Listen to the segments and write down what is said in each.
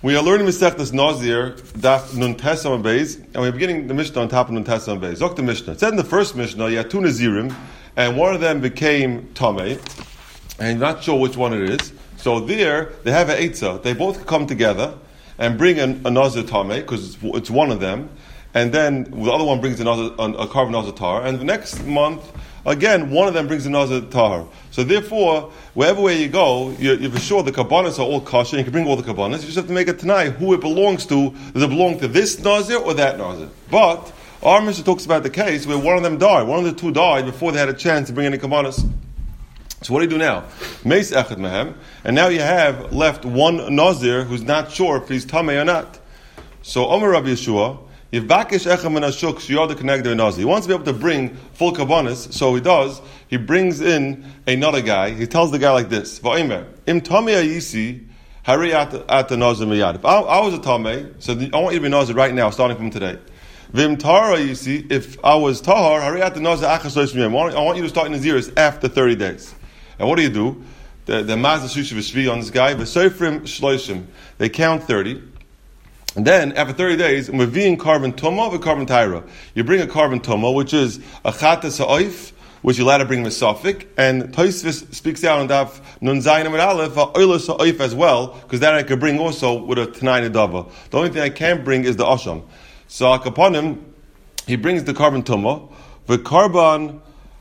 We are learning Masechtas Nazir, Daf Nun Tes Amud Beis, and we're beginning the Mishnah on top of Nun Tes Amud Beis. Zok the Mishnah. It said in the first Mishnah, you had two Nazirim, and one of them became Tameh, and you're not sure which one it is. So there, they have an Eitzah. They both come together and bring a Nazir Tameh, because it's one of them, and then the other one brings a carbon Nazir Tahar, and the next month, again, one of them brings a Nazir Tahar. So therefore, wherever way you go, you're for sure the Kabbanas are all kosher, and you can bring all the Kabbanas. You just have to make it tonight who it belongs to. Does it belong to this Nazir or that Nazir? But our Mishnah talks about the case where one of them died. One of the two died before they had a chance to bring any Kabbanas. So what do you do now? Meis echad mehem, and now you have left one Nazir who's not sure if he's Tameh or not. So Omer Rabbi Yeshua, if Bakish Echem and Ashuk Shiyad Connector Nazir, he wants to be able to bring full Kabbanas, so he does. He brings in another guy. He tells the guy like this: Va'omer Im Tameh Yisi Hari at the Nazir Miyad. If I was a Tameh, so I want you to be Nazir right now, starting from today. Vim Tara Yisi, if I was Tahar Hari at the Nazir Achas Loishim Yom. I want you to start Naziris after 30 days. And what do? The Mazda Shusha V'Shvi on this guy, V'Sofrim Shloishim. They count 30. And then, after 30 days, Mavin carbon Tuma or carbon Tyra. You bring a carbon Tuma, which is a Chatas Ha'oif, which you're allowed to bring Mesafik. And Tosfos speaks out on Daf Nun Zayin Amud Aleph, Ha'oilos Ha'oif as well, because that I could bring also with a Tanai Nedava. The only thing I can't bring is the Asham. So, upon him, he brings the carbon Tuma, the carbon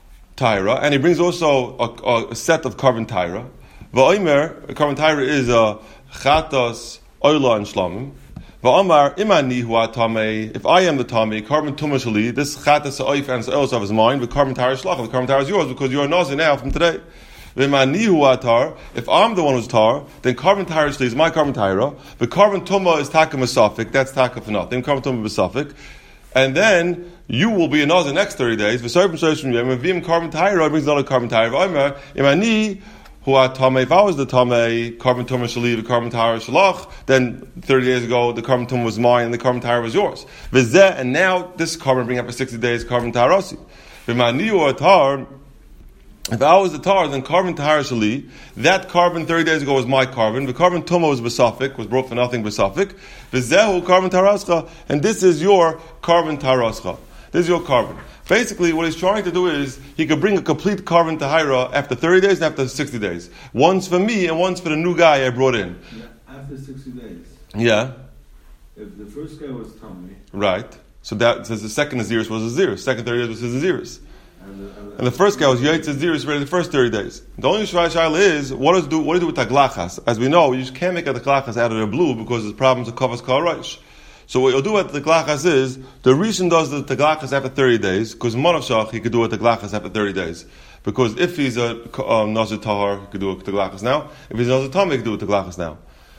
Tyra, and he brings also a set of carbon Tyra. Va'omer, carbon Tyra is a Chatas, Oila, and Shlamim. Va'amar imani huat tamei. If I am the tamei, carbon tumah shali. This chatas ha'oif and ha'olos of his mind. The carbon tire shlach. The carbon tire is yours because you're a nazir now from today. V'imani huat tar. If I'm the one who's tar, then carbon tire shali is my carbon tire. The carbon tumah is taka masafik. That's taka for nothing. Carbon tumah masafik. And then you will be a nazir next 30 days. V'sarvim shloshim yom. V'im carbon tire brings another carbon tire. V'amar imani. If I was the Tameh, carbon tumah shali, the carbon tire shalach, then 30 days ago the carbon tumah was mine and the carbon tire was yours. V'zeh, and now this carbon bring up for 60 days carbon tire rasi. V'mani or tar, if I was the tar, then carbon tire shali, that carbon 30 days ago was my carbon. The carbon tumah was besafik, was brought for nothing besafik. V'zehu carbon tire rascha, and this is your carbon tire rascha. This is your carbon. Basically, what he's trying to do is, he could bring a complete carbon tahira after 30 days and after 60 days. One's for me and one's for the new guy I brought in. Yeah, after 60 days. Yeah. If the first guy was Tommy. Right. So that says the second Aziris was Aziris. Second 30 days was his Aziris. And the first guy was Yaitz Aziris ready the first 30 days. The only shaila is, what do you do with taglachas? As we know, you just can't make a taglachas out of the blue because there's problems of kavas karash. So what you'll do at the Taglachas is, the Rishon does the Taglachas after 30 days, because Monavshach, he could do a Taglachas after 30 days. Because if he's a Nazir Tahar, he could do a Taglachas now. If he's a Nazir Tameh, he could do a Taglachas now.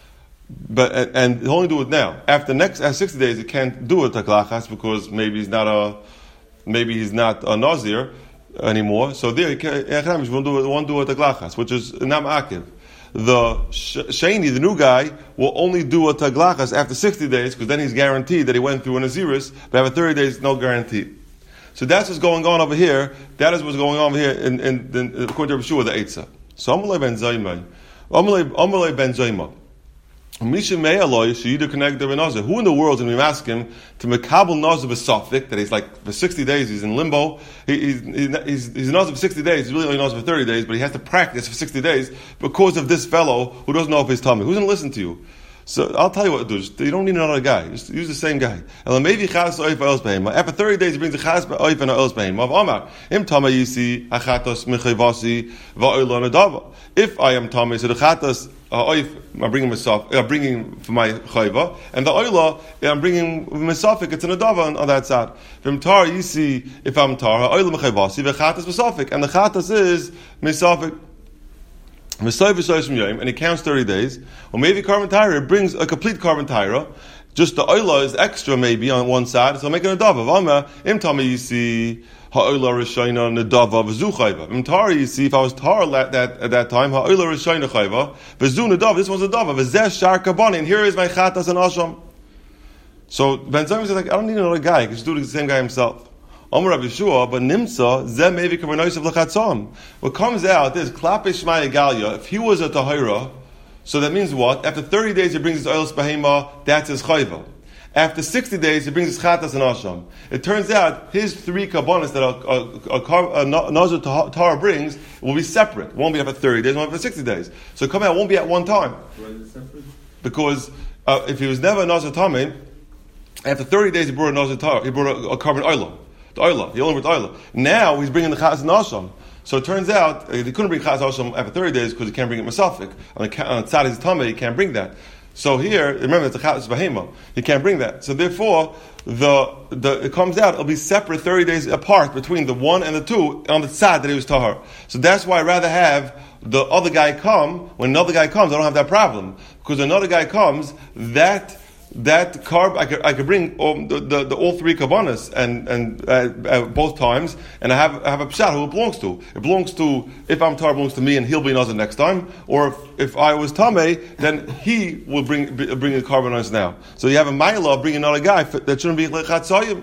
And he'll only do it now. After 60 days, he can't do a Taglachas, because maybe he's not a Nazir anymore. So there, he won't do a Taglachas, which is Nam Akiv. The Shani, the new guy, will only do a taglachas after 60 days, because then he's guaranteed that he went through an Aziris, but after 30 days, no guarantee. So that's what's going on over here. That is what's going on over here in according to Rabbi Shua, the Eitzah. So Amalei ben Zayma. Who in the world is going to be asking him to mekabel nazir b'safik, that he's like for 60 days he's in limbo. He's a nazir for 60 days. He's really only nazir for 30 days, but he has to practice for 60 days because of this fellow who doesn't know if he's tummy. Who's going to listen to you? So I'll tell you what to do. You don't need another guy. Just use the same guy. After 30 days, he brings the chas oif and oils behem. If I am tummy, so the chatas oif I'm bringing for my chayva, and the oila I'm bringing mesafik. It's an adava on that side. From tar, you see, if I'm tar, oila mechayvasi, the chatas mesafik, and the chatas is mesafik. And he counts 30 days. Or maybe carbon tyra brings a complete carbon tyra. Just the oila is extra maybe on one side, so make it a dava. Im tami you see ha'oila rishayna nedava v'zu chayva. Im tar you see if I was tar at that time ha'oila rishayna chayva v'zu nedava. This one's a dava v'zeh shar kabani, and here is my chatas and asham. So Ben Zayim says, like, I don't need another guy. He can just do it the same guy himself. Omer Rabbi Yeshua, but Nimsa, Zeh Mevi Kavanosiv L'Chatzam. What comes out is, Klape Shmaya Galia, if he was a Tahira, So that means what? After 30 days he brings his oil's behema, that's his chayva. After 60 days he brings his chatas and asham. It turns out his 3 kabbanas that a nazir Torah brings will be separate. It won't be after 30 days, it won't be after 60 days. So coming out won't be at one time. Why is it separate? Because if he was never a nazir tamei, after 30 days he brought a nazir Torah, he brought a carbon oila. The oila, he only brought oila. Now he's bringing the chatas and asham. So it turns out he couldn't bring chatas and asham after 30 days because he can't bring it masafik. On the side of his tamei he can't bring that. So here, remember, it's a chatas behema. He can't bring that. So therefore, it comes out, it'll be separate 30 days apart between the 1 and the 2 on the side that he was tahar. So that's why I'd rather have the other guy come. When another guy comes, I don't have that problem. Because when another guy comes, that carb, I could bring all 3 kabbanas and both times, and I have a pshat who it belongs to. It belongs to, if I'm tar, it belongs to me, and he'll be nazir next time. Or if I was tamei, then he will bring the karbanos now. So you have a ma'ila bringing another guy that shouldn't be lechatzayim.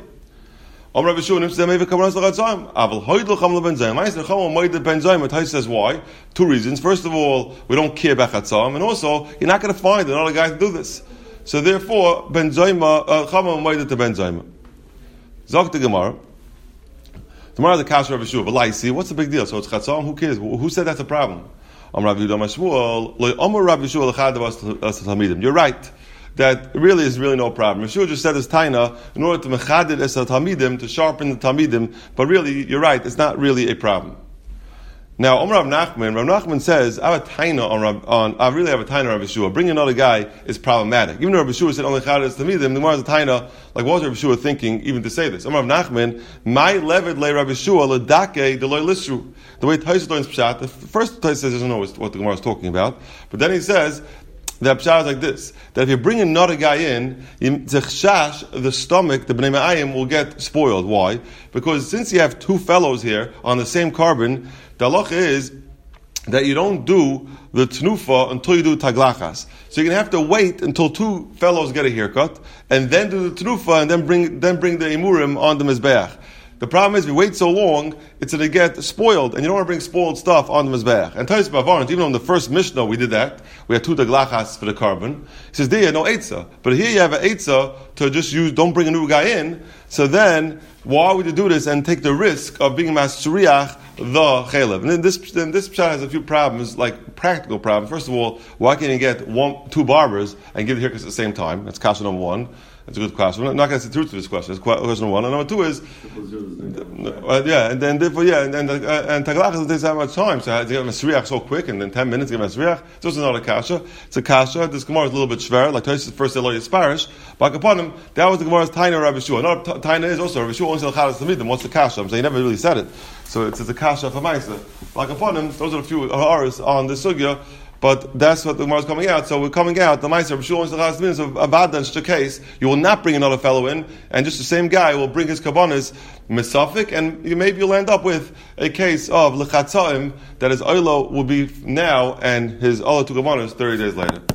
It says why? 2 reasons. First of all, we don't care about chatzam, and also you're not going to find another guy to do this. So therefore, Ben Zayma, Chama Maida to Ben Zayma. Zok the Gemara. The Gemara the Kasher of Yeshua, but Laisi, what's the big deal? So it's Chatzam, who cares? Who said that's a problem? Rabbi Yehuda Mashmuel, Rabbi Yeshua, you're right. That really is really no problem. Yeshua just said as Taina, in order to mechadid es Talmidim, to sharpen the Talmidim, but really, you're right, it's not really a problem. Now, Rav Nachman says, I have a taina I really have a taina on Rav Yeshua. Bringing another guy is problematic. Even though Rav Yeshua said only chadas to me, the Gemara has a taina, like what was Rav Yeshua thinking even to say this? Rav Nachman, my levid le Rav Yeshua ledake deloy lisru. The way Tosfos learns pshat, the first Tosfos says he doesn't know what the Gemara is talking about, but then he says, the pshat is like this, that if you bring another guy in, the stomach, the Bnei Ma'ayim, will get spoiled. Why? Because since you have 2 fellows here on the same carbon, the halacha is that you don't do the tnufa until you do taglachas. So you're going to have to wait until 2 fellows get a haircut, and then do the tnufa, and then bring the imurim on the mizbeach. The problem is, if you wait so long, it's going to get spoiled, and you don't want to bring spoiled stuff on the mizbeach. And Tosfos Bavarant, even on the first Mishnah we did that, we had 2 taglachas for the carbon. He says, there you have no eitzah. But here you have an eitzah to just use, don't bring a new guy in. So then, why would you do this and take the risk of being masuriach the chalev? And then this pshat has a few problems, like practical problems. First of all, why can't you get 2 barbers and give the haircuts at the same time? That's kasha number 1. That's a good question. I'm not going to say truth to this question. That's question number 1. And number 2 is, and then therefore, and taglachas doesn't take that much time. So to get masriach so quick, and then 10 minutes to get masriach, it's also not a kasha. It's a kasha. This Gemara is a little bit shver. Like Tosfos first said, lo yisparish. But upon him, that was the Gemara's taina Rabbi Yeshua. Another taina is also Rabbi Yeshua only said chadas tamidin. What's the kasha? I'm saying he never really said it. So it's a kasha for ma'isa. Like upon him, those are a few hours on the sugya. But that's what the Gemara is coming out. So we're coming out, the Meiser, B'shul, and Shachas Min, so Avada, in such a case, you will not bring another fellow in, and just the same guy will bring his Kabbanas, Mesafik, and maybe you'll end up with a case of L'chatzaim, that his Oilo will be now, and his Oilo to Kabbanas 30 days later.